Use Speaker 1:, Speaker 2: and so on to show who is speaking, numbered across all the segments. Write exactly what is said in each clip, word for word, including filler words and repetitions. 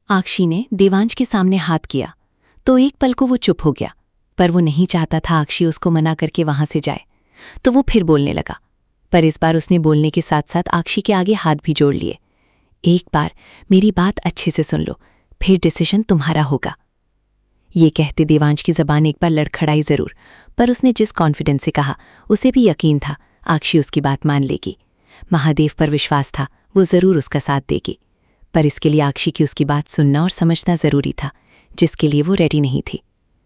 Speaker 1: आक्षी ने देवांश के सामने हाथ किया तो एक पल को वो चुप हो गया, पर वो नहीं चाहता था आक्षी उसको मना करके वहां से जाए, तो वो फिर बोलने लगा। पर इस बार उसने बोलने के साथ साथ आक्षी के आगे हाथ भी जोड़ लिए। एक बार मेरी बात अच्छे से सुन लो, फिर डिसीजन तुम्हारा होगा। ये कहते देवांश की जबान एक बार लड़खड़ाई जरूर, पर उसने जिस कॉन्फिडेंस से कहा उसे भी यकीन था आक्षी उसकी बात मान लेगी। महादेव पर विश्वास था, वो जरूर उसका साथ देगी, पर इसके लिए आक्षी की उसकी बात सुनना और समझना जरूरी था, जिसके लिए वो रेडी नहीं थी।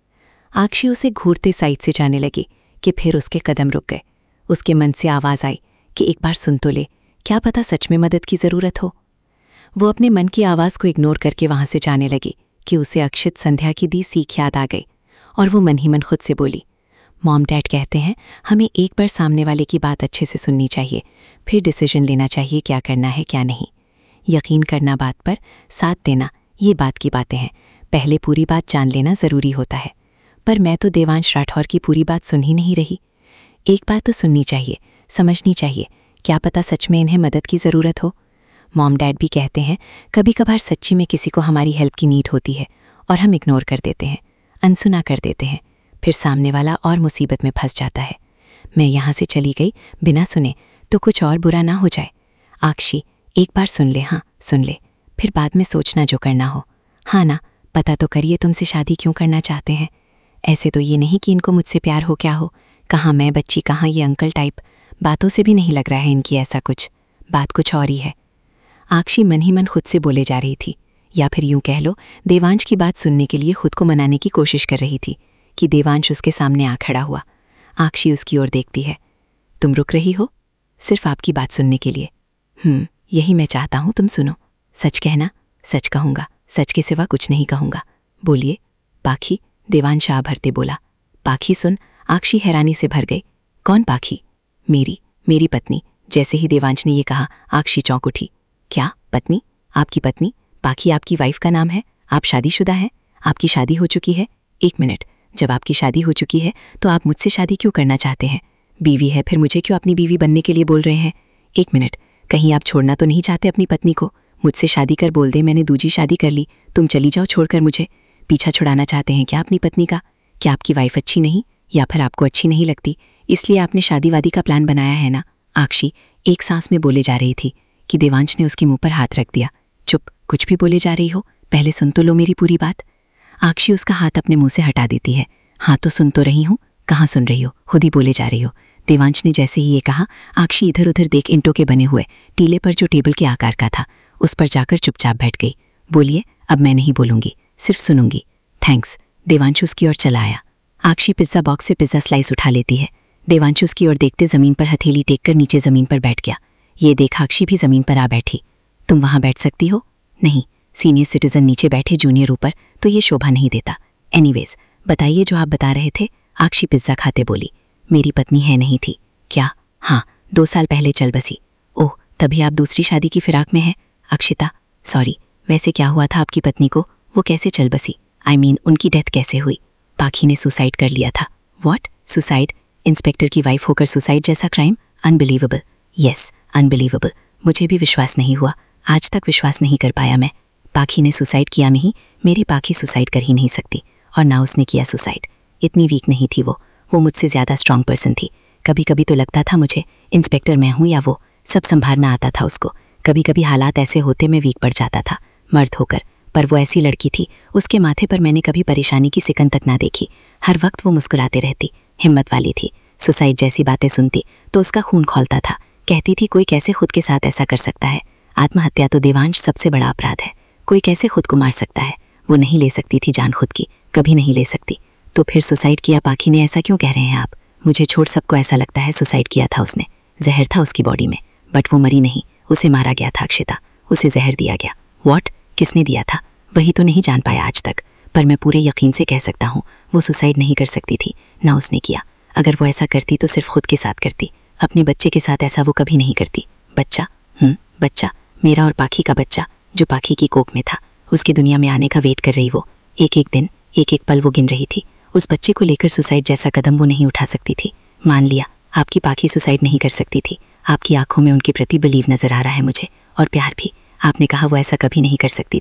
Speaker 1: आक्षी उसे घूरते साइड से जाने लगी कि फिर उसके कदम रुक गए। उसके मन से आवाज़ आई कि एक बार सुन तो ले, क्या पता सच में मदद की ज़रूरत हो। वो अपने मन की आवाज़ को इग्नोर करके वहां से जाने लगी कि उसे अक्षित संध्या की दी सीख याद आ गई, और वो मन ही मन खुद से बोली, मॉम डैड कहते हैं हमें एक बार सामने वाले की बात अच्छे से सुननी चाहिए, फिर डिसीजन लेना चाहिए क्या करना है क्या नहीं। यकीन करना बात पर, साथ देना, ये बात की बातें हैं, पहले पूरी बात जान लेना ज़रूरी होता है। पर मैं तो देवांश राठौर की पूरी बात सुन ही नहीं रही। एक बात तो सुननी चाहिए, समझनी चाहिए, क्या पता सच में इन्हें मदद की ज़रूरत हो। मॉम डैड भी कहते हैं कभी कभार सच्ची में किसी को हमारी हेल्प की नीड होती है और हम इग्नोर कर देते हैं, अनसुना कर देते हैं, फिर सामने वाला और मुसीबत में फंस जाता है। मैं यहाँ से चली गई बिना सुने तो कुछ और बुरा ना हो जाए। आक्षी एक बार सुन ले, हाँ सुन ले, फिर बाद में सोचना जो करना हो। हाँ ना, पता तो करिए तुमसे शादी क्यों करना चाहते हैं। ऐसे तो ये नहीं कि इनको मुझसे प्यार हो क्या हो, कहाँ मैं बच्ची कहाँ ये अंकल टाइप, बातों से भी नहीं लग रहा है इनकी ऐसा कुछ, बात कुछ और ही है। आक्षी मन ही मन खुद से बोले जा रही थी, या फिर यूं कह लो देवांश की बात सुनने के लिए खुद को मनाने की कोशिश कर रही थी कि देवांश उसके सामने आ खड़ा हुआ। आक्षी उसकी ओर देखती है। तुम रुक रही हो सिर्फ आपकी बात सुनने के लिए? हम्म यही मैं चाहता हूँ, तुम सुनो। सच कहना? सच कहूँगा, सच के सिवा कुछ नहीं कहूँगा। बोलिए। पाखी, देवांश आ भरते बोला। पाखी सुन? आक्षी हैरानी से भर गई। कौन पाखी? मेरी मेरी पत्नी। जैसे ही देवांश ने ये कहा आक्षी चौंक उठी। क्या पत्नी? आपकी पत्नी? पाखी आपकी वाइफ का नाम है? आप शादीशुदा हैं? आपकी शादी हो चुकी है? एक मिनट, जब आपकी शादी हो चुकी है तो आप मुझसे शादी क्यों करना चाहते हैं? बीवी है, फिर मुझे क्यों अपनी बीवी बनने के लिए बोल रहे हैं? एक मिनट, कहीं आप छोड़ना तो नहीं चाहते अपनी पत्नी को? मुझसे शादी कर बोल दे मैंने दूजी शादी कर ली, तुम चली जाओ छोड़कर मुझे। पीछा छुड़ाना चाहते हैं क्या अपनी पत्नी का? क्या आपकी वाइफ अच्छी नहीं, या फिर आपको अच्छी नहीं लगती इसलिए आपने शादी वादी का प्लान बनाया है ना? आक्षी एक सांस में बोले जा रही थी कि देवांश ने उसके मुंह पर हाथ रख दिया। चुप, कुछ भी बोले जा रही हो, पहले सुन तो लो मेरी पूरी बात। आक्षी उसका हाथ अपने मुंह से हटा देती है। हाँ तो सुन तो रही हूँ, कहाँ सुन रही हो, खुद ही बोले जा रही हो। देवांश ने जैसे ही ये कहा आक्षी इधर उधर देख इंटों के बने हुए टीले पर जो टेबल के आकार का था उस पर जाकर चुपचाप बैठ गई। बोलिए, अब मैं नहीं बोलूंगी, सिर्फ सुनूंगी। थैंक्स। देवांश उसकी ओर चला आया। आक्षी पिज्जा बॉक्स से पिज्जा स्लाइस उठा लेती है। देवांश उसकी ओर देखते जमीन पर हथेली टेक कर नीचे जमीन पर बैठ गया। ये देख आक्षी भी जमीन पर आ बैठी। तुम वहां बैठ सकती हो? नहीं, सीनियर सिटीजन नीचे बैठे जूनियर ऊपर, तो ये शोभा नहीं देता। एनीवेज बताइए जो आप बता रहे थे। आक्षी पिज्जा खाते बोली। मेरी पत्नी है नहीं थी क्या? हाँ, दो साल पहले चल बसी। ओह, तभी आप दूसरी शादी की फिराक में हैं। अक्षिता सॉरी, वैसे क्या हुआ था आपकी पत्नी को? वो कैसे चल बसी? आई I मीन mean, उनकी डेथ कैसे हुई? पाखी ने सुसाइड कर लिया था। व्हाट? सुसाइड? इंस्पेक्टर की वाइफ होकर सुसाइड जैसा क्राइम? अनबिलीवेबल। Yes, unbelievable. मुझे भी विश्वास नहीं हुआ, आज तक विश्वास नहीं कर पाया मैं। पाखी ने सुसाइड किया नहीं? मेरी पाखी सुसाइड कर ही नहीं सकती, और ना उसने किया सुसाइड। इतनी वीक नहीं थी वो वो मुझसे ज़्यादा स्ट्रांग पर्सन थी। कभी कभी तो लगता था मुझे इंस्पेक्टर मैं हूँ या वो, सब संभालना आता था उसको। कभी कभी हालात ऐसे होते मैं वीक पड़ जाता था मर्द होकर, पर वो ऐसी लड़की थी, उसके माथे पर मैंने कभी परेशानी की सिकन तक ना देखी। हर वक्त वो मुस्कुराते रहती, हिम्मत वाली थी। सुसाइड जैसी बातें सुनती तो उसका खून खौलता था। कहती थी कोई कैसे खुद के साथ ऐसा कर सकता है? आत्महत्या तो देवांश सबसे बड़ा अपराध है, कोई कैसे खुद को मार सकता है? वो नहीं ले सकती थी जान खुद की, कभी नहीं ले सकती। तो फिर सुसाइड किया पाखी ने, ऐसा क्यों कह रहे हैं आप? मुझे छोड़ सबको ऐसा लगता है सुसाइड किया था उसने। जहर था उसकी बॉडी में, बट वो मरी नहीं, उसे मारा गया था अक्षिता, उसे जहर दिया गया। व्हाट? किसने दिया था? वही तो नहीं जान पाया आज तक, पर मैं पूरे यकीन से कह सकता हूँ वो सुसाइड नहीं कर सकती थी, ना उसने किया। अगर वो ऐसा करती तो सिर्फ खुद के साथ करती, अपने बच्चे के साथ ऐसा वो कभी नहीं करती। बच्चा? हम्म बच्चा, मेरा और पाखी का बच्चा, जो पाखी की कोख में था। उसकी दुनिया में आने का वेट कर रही वो, एक एक दिन एक एक पल वो गिन रही थी। उस बच्चे को लेकर सुसाइड जैसा कदम वो नहीं उठा सकती थी। मान लिया आपकी पाखी सुसाइड नहीं कर सकती थी, आपकी आंखों में उनके प्रति बिलीव नजर आ रहा है मुझे, और प्यार भी। आपने कहा वो ऐसा कभी नहीं कर सकती थी,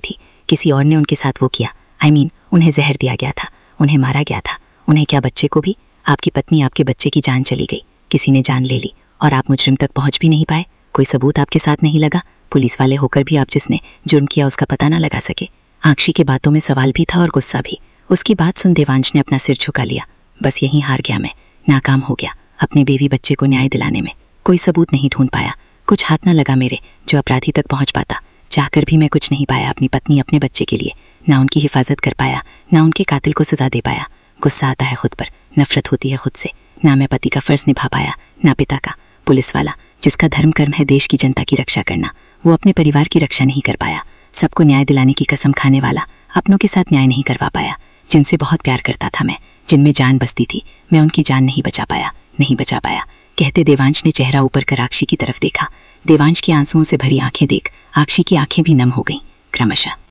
Speaker 2: किसी और ने उनके साथ वो किया। आई मीन उन्हें जहर दिया गया था, उन्हें मारा गया था। उन्हें क्या, बच्चे को भी? आपकी पत्नी, आपके बच्चे की जान चली गई, किसी ने जान ले ली और आप मुजरिम तक पहुंच भी नहीं पाए। कोई सबूत आपके साथ नहीं लगा। पुलिस वाले होकर भी आप जिसने जुर्म किया उसका पता ना लगा सके। आक्षी के बातों में सवाल भी था और गुस्सा भी। उसकी बात सुन देवांश ने अपना सिर झुका लिया। बस यहीं हार गया मैं, नाकाम हो गया अपने बेबी बच्चे को न्याय दिलाने में। कोई सबूत नहीं ढूंढ पाया, कुछ हाथ ना लगा मेरे जो अपराधी तक पहुंच पाता। चाहकर भी मैं कुछ नहीं पाया अपनी पत्नी, अपने बच्चे के लिए। ना उनकी हिफाजत कर पाया, ना उनके कातिल को सजा दे पाया। गुस्सा आता है खुद पर, नफरत होती है खुद से। ना मैं पति का फर्ज निभा पाया, ना पिता का। पुलिस वाला जिसका धर्म कर्म है देश की जनता की रक्षा करना, वो अपने परिवार की रक्षा नहीं कर पाया। सबको न्याय दिलाने की कसम खाने वाला अपनों के साथ न्याय नहीं करवा पाया। जिनसे बहुत प्यार करता था मैं, जिनमें जान बसती थी, मैं उनकी जान नहीं बचा पाया, नहीं बचा पाया। कहते देवांश ने चेहरा ऊपर कर आक्षी की तरफ देखा। देवांश की आंसुओं से भरी आंखें देख आक्षी की आंखें भी नम हो गईं क्रमशः।